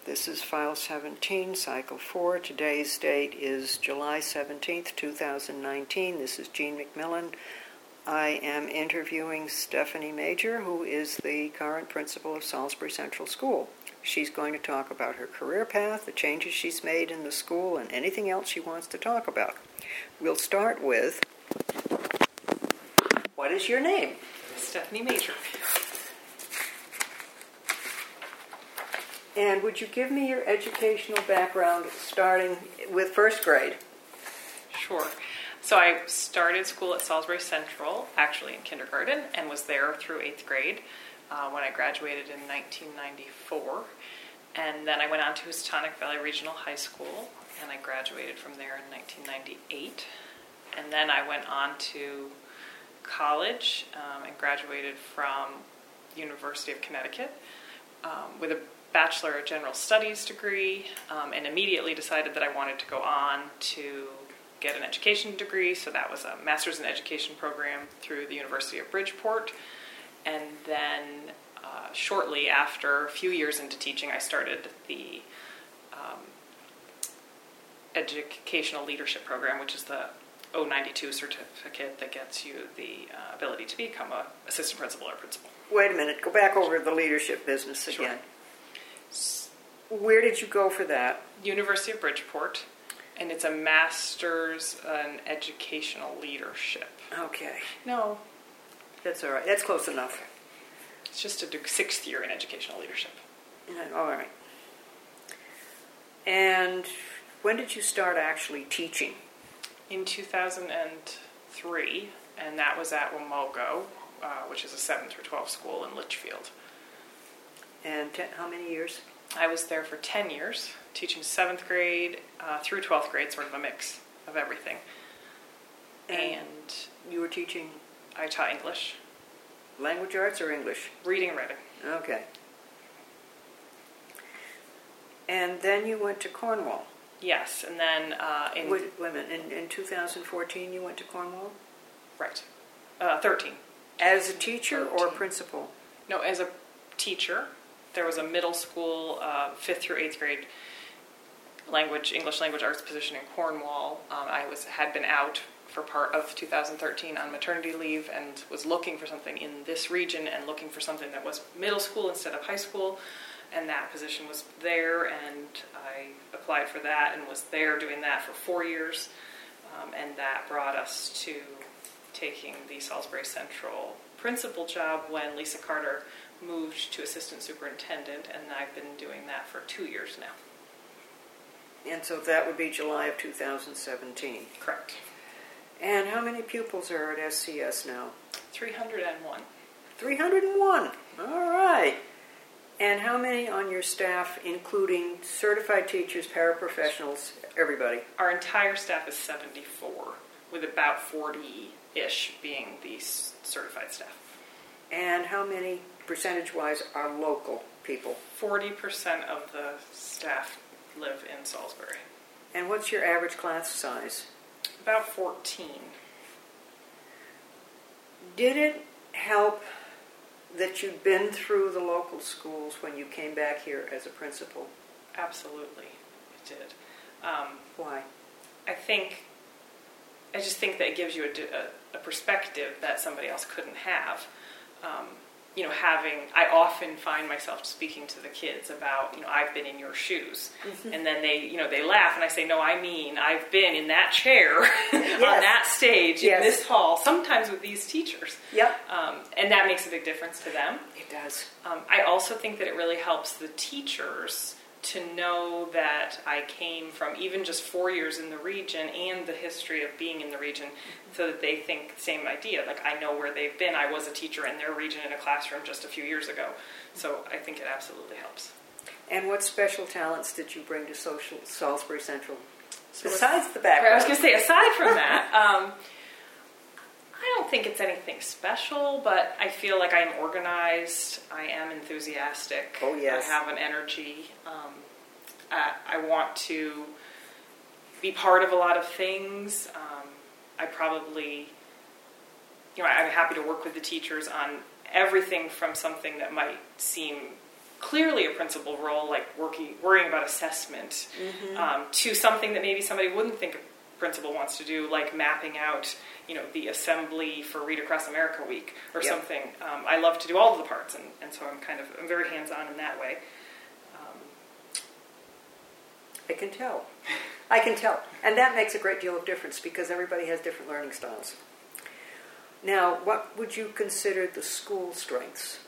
This is File 17, Cycle 4. Today's date is July 17th, 2019. This is Jean McMillan. I am interviewing Stephanie Major, who is the current principal of Salisbury Central School. She's going to talk about her career path, the changes she's made in the school, and anything else she wants to talk about. We'll start with, what is your name? Stephanie Major. And would you give me your educational background, starting with first grade? Sure. So I started school at Salisbury Central, actually in kindergarten, and was there through 8th grade when I graduated in 1994. And then I went on to Houstonic Valley Regional High School, and I graduated from there in 1998. And then I went on to college and graduated from University of Connecticut with a Bachelor of General Studies degree, and immediately decided that I wanted to go on to get an education degree. So that was a Master's in Education program through the University of Bridgeport. And then shortly after, a few years into teaching, I started the Educational Leadership program, which is the O92 certificate that gets you the ability to become an assistant principal or principal. Wait a minute, go back over the leadership business again. Sure. Where did you go for that? University of Bridgeport, and it's a Master's in Educational Leadership. Okay. No. That's all right. That's close enough. It's just a 6th year in Educational Leadership. All right. And when did you start actually teaching? In 2003, and that was at Wamogo, which is a 7th through 12th school in Litchfield. And how many years? I was there for 10 years, teaching 7th grade through 12th grade, sort of a mix of everything. And you were teaching? I taught English. Language arts or English? Reading and writing. Okay. And then you went to Cornwall? Yes, and then Wait a minute, in 2014 you went to Cornwall? Right. 13. As a teacher 13. or principal? No, as a teacher. There was a middle school, 5th through 8th grade English language arts position in Cornwall. I had been out for part of 2013 on maternity leave and was looking for something in this region and looking for something that was middle school instead of high school. And that position was there, and I applied for that and was there doing that for 4 years. And that brought us to taking the Salisbury Central principal job when Lisa Carter moved to assistant superintendent, and I've been doing that for 2 years now. And so that would be July of 2017. Correct. And how many pupils are at SCS now? 301. 301. All right. And how many on your staff, including certified teachers, paraprofessionals, everybody? Our entire staff is 74, with about 40-ish being the certified staff. And how many, percentage-wise, are local people? 40% of the staff live in Salisbury. And what's your average class size? About 14. Did it help that you'd been through the local schools when you came back here as a principal? Absolutely, it did. Why? I just think that it gives you a perspective that somebody else couldn't have. I often find myself speaking to the kids about, I've been in your shoes. Mm-hmm. And then they laugh, and I say, no, I mean, I've been in that chair yes. on that stage yes. in this hall, sometimes with these teachers. Yep. And that makes a big difference to them. It does. I also think that it really helps the teachers to know that I came from even just 4 years in the region and the history of being in the region, so that they think the same idea. Like, I know where they've been. I was a teacher in their region in a classroom just a few years ago. So I think it absolutely helps. And what special talents did you bring to Salisbury Central? Besides the background. I was going to say, aside from that, I don't think it's anything special, but I feel like I am organized. I am enthusiastic. Oh, yes. I have an energy. I want to be part of a lot of things. I'm happy to work with the teachers on everything from something that might seem clearly a principal role, like worrying about assessment, to something that maybe somebody wouldn't think a principal wants to do, like mapping out, the assembly for Read Across America Week or something. I love to do all of the parts, and so I'm very hands-on in that way. I can tell. I can tell. And that makes a great deal of difference because everybody has different learning styles. Now, what would you consider the school strengths?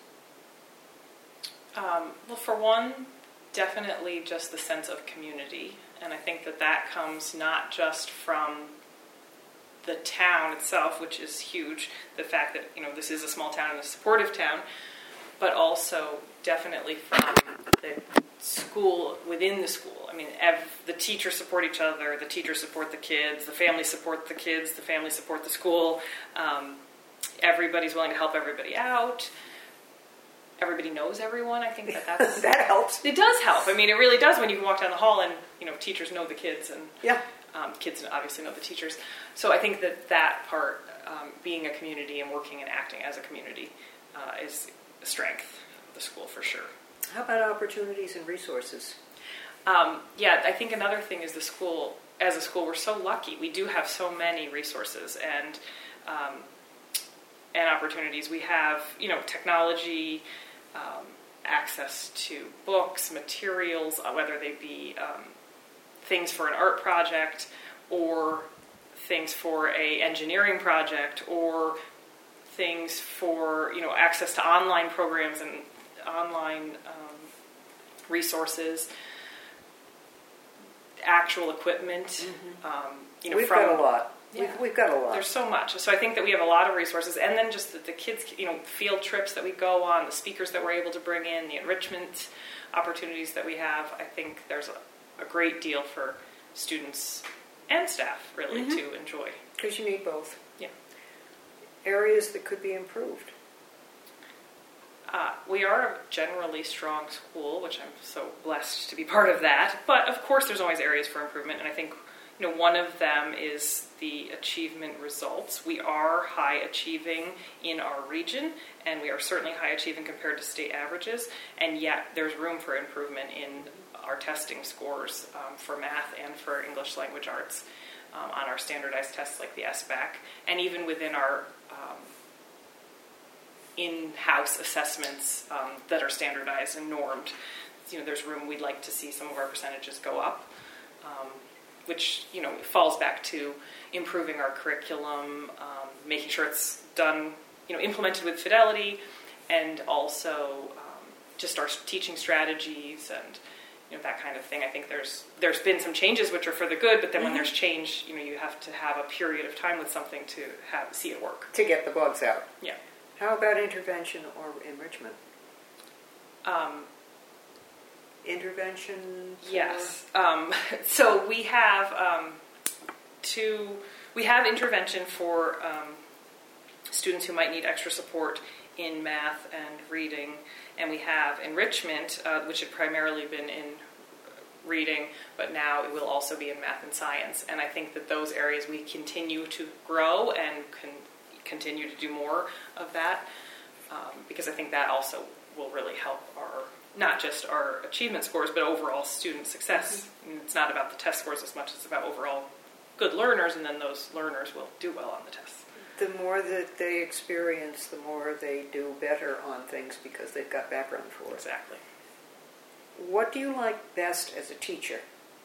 Well, for one, definitely just the sense of community. And I think that comes not just from the town itself, which is huge, the fact that, this is a small town and a supportive town, but also definitely from the school within the school. I mean, the teachers support each other, the teachers support the kids, the families support the kids, the families support the school. Everybody's willing to help everybody out. Everybody knows everyone. I think that's... that helps. It does help. I mean, it really does when you can walk down the hall and, teachers know the kids and kids obviously know the teachers. So I think that part, being a community and working and acting as a community, is a strength of the school for sure. How about opportunities and resources? I think another thing is as a school, we're so lucky. We do have so many resources and opportunities. We have, technology, access to books, materials, whether they be things for an art project or things for a engineering project or things for, access to online programs and online resources, actual equipment. We've got a lot. Yeah. We've got a lot. There's so much. So I think that we have a lot of resources. And then just the kids, field trips that we go on, the speakers that we're able to bring in, the enrichment opportunities that we have. I think there's a great deal for students and staff, really, to enjoy. Because you need both. Yeah. Areas that could be improved. We are a generally strong school, which I'm so blessed to be part of that. But, of course, there's always areas for improvement. And I think one of them is the achievement results. We are high achieving in our region, and we are certainly high achieving compared to state averages, and yet there's room for improvement in our testing scores for math and for English language arts on our standardized tests like the SBAC, and even within our in-house assessments that are standardized and normed. There's room. We'd like to see some of our percentages go up. Which, falls back to improving our curriculum, making sure it's done, implemented with fidelity, and also just our teaching strategies and, that kind of thing. I think there's been some changes which are for the good, but then when there's change, you have to have a period of time with something to see it work. To get the bugs out. Yeah. How about intervention or enrichment? Intervention? Yes. So we have intervention for students who might need extra support in math and reading, and we have enrichment, which had primarily been in reading, but now it will also be in math and science. And I think that those areas we continue to grow and can continue to do more of that, because I think that also will really help not just our achievement scores, but overall student success. It's not about the test scores as much as about overall good learners, and then those learners will do well on the tests. The more that they experience, the more they do better on things because they've got background for it. Exactly. What do you like best as a teacher?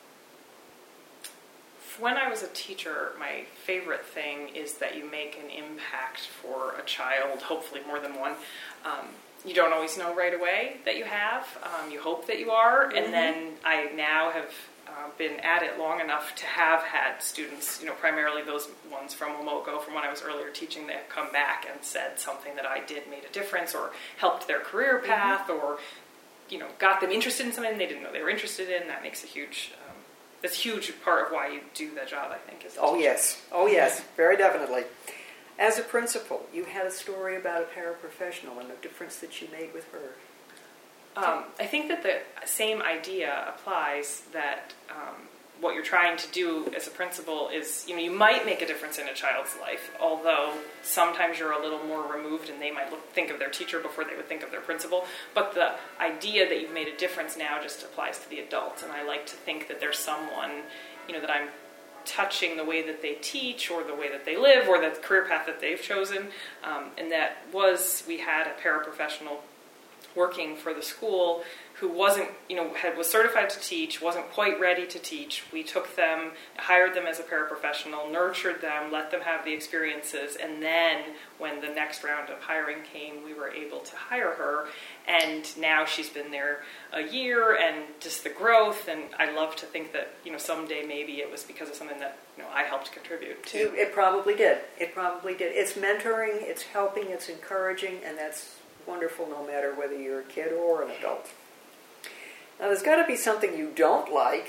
When I was a teacher, my favorite thing is that you make an impact for a child, hopefully more than one. You don't always know right away that you have. You hope that you are. And then I now have been at it long enough to have had students, primarily those ones from Womogo, from when I was earlier teaching, that have come back and said something that I did made a difference or helped their career path or, got them interested in something they didn't know they were interested in. That makes that's a huge part of why you do that job, I think. Oh, yes. Very definitely. As a principal, you had a story about a paraprofessional and the difference that you made with her. I think that the same idea applies, that what you're trying to do as a principal is, you might make a difference in a child's life, although sometimes you're a little more removed and they might think of their teacher before they would think of their principal. But the idea that you've made a difference now just applies to the adults. And I like to think that there's someone, that I'm touching the way that they teach or the way that they live or the career path that they've chosen. And that we had a paraprofessional working for the school who wasn't, was certified to teach, wasn't quite ready to teach. We took them, hired them as a paraprofessional, nurtured them, let them have the experiences, and then when the next round of hiring came, we were able to hire her, and now she's been there a year, and just the growth, and I love to think that, someday maybe it was because of something that, I helped contribute to. It probably did. It probably did. It's mentoring, it's helping, it's encouraging, and that's wonderful no matter whether you're a kid or an adult. Now, there's got to be something you don't like.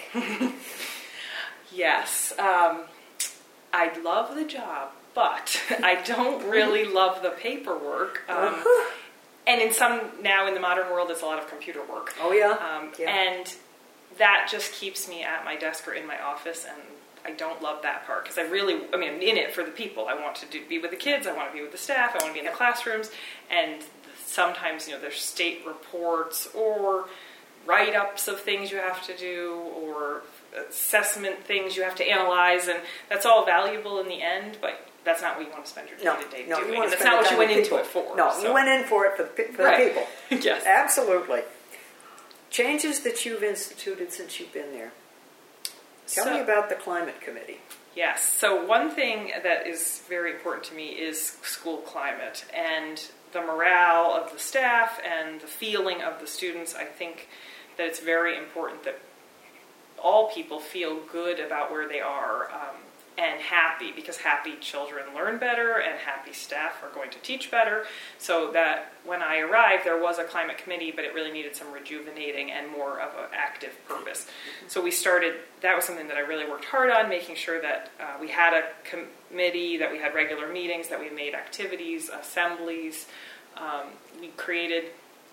Yes. I love the job, but I don't really love the paperwork. And now in the modern world, it's a lot of computer work. Oh, yeah. And that just keeps me at my desk or in my office, and I don't love that part because I'm in it for the people. I want to be with the kids. I want to be with the staff. I want to be in the classrooms. And sometimes, there's state reports or write-ups of things you have to do or assessment things you have to analyze, and that's all valuable in the end, but that's not what you want to spend your day-to-day doing. And that's not what you went into it for. No, you went in for it for the people. Yes. Absolutely. Changes that you've instituted since you've been there. Tell me about the climate committee. Yes. So one thing that is very important to me is school climate and the morale of the staff and the feeling of the students. I think that it's very important that all people feel good about where they are and happy, because happy children learn better and happy staff are going to teach better. So that when I arrived, there was a climate committee, but it really needed some rejuvenating and more of an active purpose. So that was something that I really worked hard on, making sure that we had a committee, that we had regular meetings, that we made activities, assemblies. We created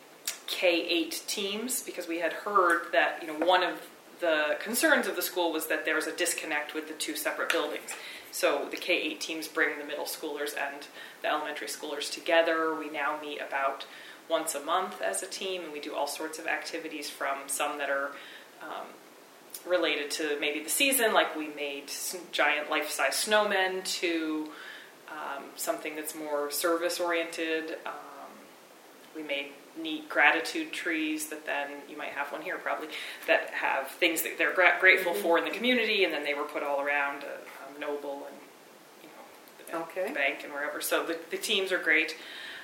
K-8 teams because we had heard that one of the concerns of the school was that there was a disconnect with the two separate buildings. So the K-8 teams bring the middle schoolers and the elementary schoolers together. We now meet about once a month as a team, and we do all sorts of activities, from some that are related to maybe the season, like we made giant life-size snowmen, to something that's more service-oriented. We made neat gratitude trees that then, you might have one here probably, that have things that they're grateful for in the community, and then they were put all around Noble and the bank and wherever. So the teams are great.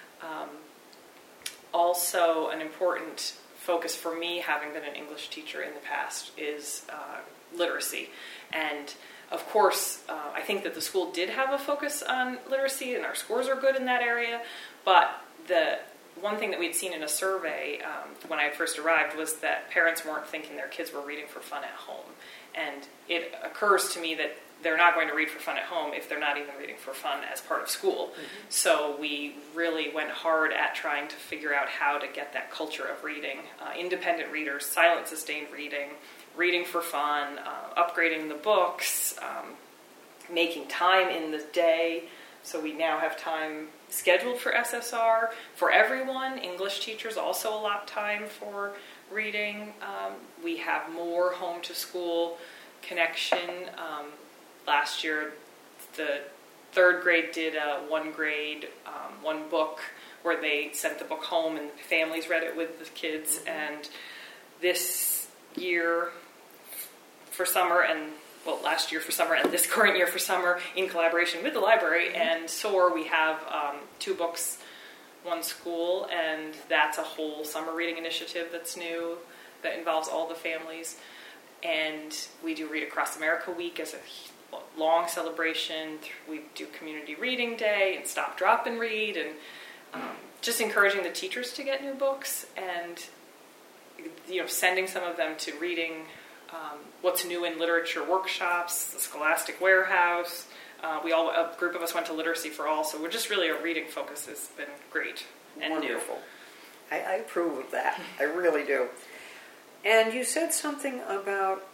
Also, an important focus for me, having been an English teacher in the past, is literacy. And of course, I think that the school did have a focus on literacy, and our scores are good in that area, but the one thing that we'd seen in a survey when I first arrived was that parents weren't thinking their kids were reading for fun at home. And it occurs to me that they're not going to read for fun at home if they're not even reading for fun as part of school. Mm-hmm. So we really went hard at trying to figure out how to get that culture of reading. Independent readers, silent sustained reading, reading for fun, upgrading the books, making time in the day. So we now have time scheduled for SSR for everyone. English teachers also allot time for reading. We have more home-to-school connection. Last year, the third grade did a one grade, one book, where they sent the book home and families read it with the kids. Mm-hmm. And this year for summer, last year for summer and this current year for summer, in collaboration with the library and SOAR, we have 2 books, 1 school, and that's a whole summer reading initiative that's new, that involves all the families. And we do Read Across America Week as a long celebration. We do Community Reading Day and Stop, Drop, and Read, and just encouraging the teachers to get new books, and sending some of them to reading what's new in literature workshops, the Scholastic Warehouse. A group of us went to Literacy for All, so we're just really, our reading focus has been great and wonderful. New. I approve of that. I really do. And you said something about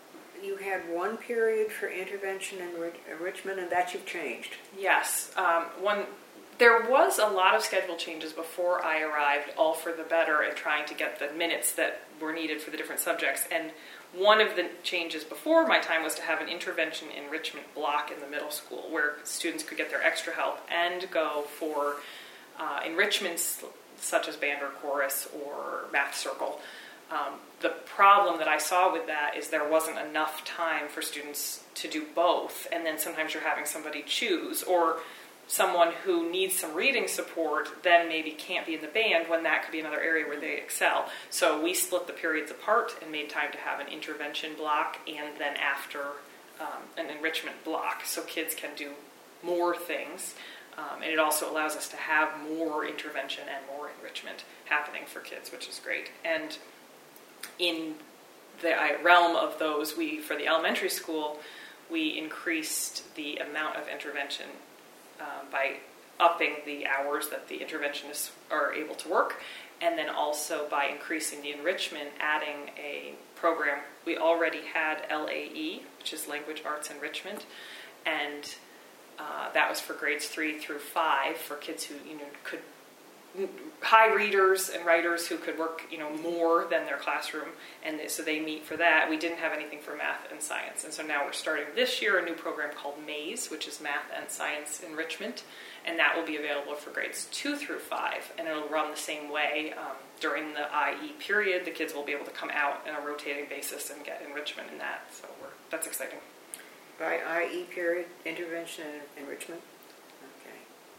you had one period for intervention and enrichment, and that you've changed. Yes. There was a lot of schedule changes before I arrived, all for the better, and trying to get the minutes that were needed for the different subjects. And one of the changes before my time was to have an intervention enrichment block in the middle school where students could get their extra help and go for enrichments such as band or chorus or math circle. The problem that I saw with that is there wasn't enough time for students to do both, and then sometimes you're having somebody choose, or someone who needs some reading support then maybe can't be in the band when that could be another area where they excel. So we split the periods apart and made time to have an intervention block and then after an enrichment block so kids can do more things. And it also allows us to have more intervention and more enrichment happening for kids, which is great. And in the realm of those, for the elementary school, we increased the amount of intervention by upping the hours that the interventionists are able to work, and then also by increasing the enrichment, adding a program. We already had LAE, which is Language Arts Enrichment, and that was for grades 3 through 5 for kids who could high readers and writers who could work more than their classroom, and so they meet for that. We didn't have anything for math and science, and so now we're starting this year a new program called MAZE, which is Math and Science Enrichment, and that will be available for grades 2 through 5, and it'll run the same way. During the IE period, the kids will be able to come out on a rotating basis and get enrichment in that, so that's exciting. By IE period, intervention and enrichment? Okay.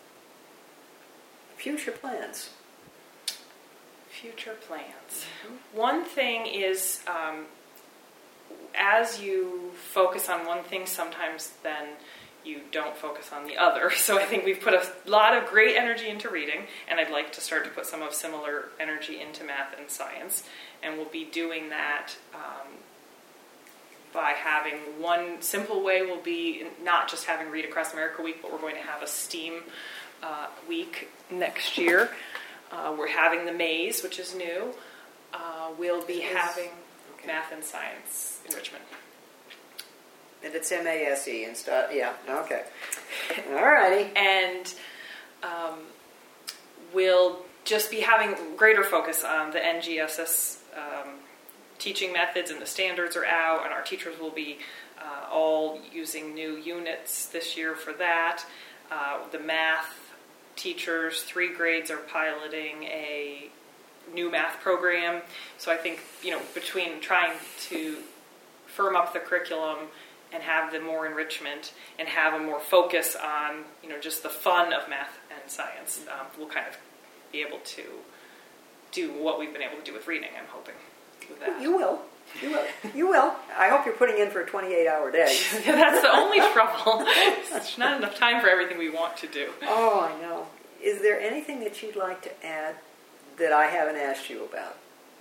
Future plans. Future plans. Mm-hmm. One thing is, as you focus on one thing, sometimes then you don't focus on the other. So I think we've put a lot of great energy into reading, and I'd like to start to put some of similar energy into math and science. And we'll be doing that by having one simple way will be not just having Read Across America Week, but we're going to have a STEAM week next year. We're having the MAZE, which is new. We'll be having math and science enrichment. And it's MASE and stuff. Yeah, okay. All righty. And we'll just be having greater focus on the NGSS teaching methods, and the standards are out, and our teachers will be all using new units this year for that. The math teachers, 3 grades are piloting a new math program. So I think, between trying to firm up the curriculum and have the more enrichment and have a more focus on, just the fun of math and science, we'll kind of be able to do what we've been able to do with reading, I'm hoping, with that. You will. You will. I hope you're putting in for a 28-hour day. That's the only trouble. There's not enough time for everything we want to do. Oh, I know. Is there anything that you'd like to add that I haven't asked you about?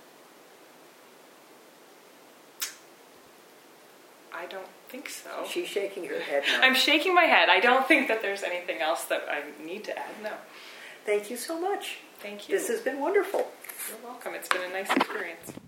I don't think so. She's shaking her head no. I'm shaking my head. I don't think that there's anything else that I need to add, no. Thank you so much. Thank you. This has been wonderful. You're welcome. It's been a nice experience.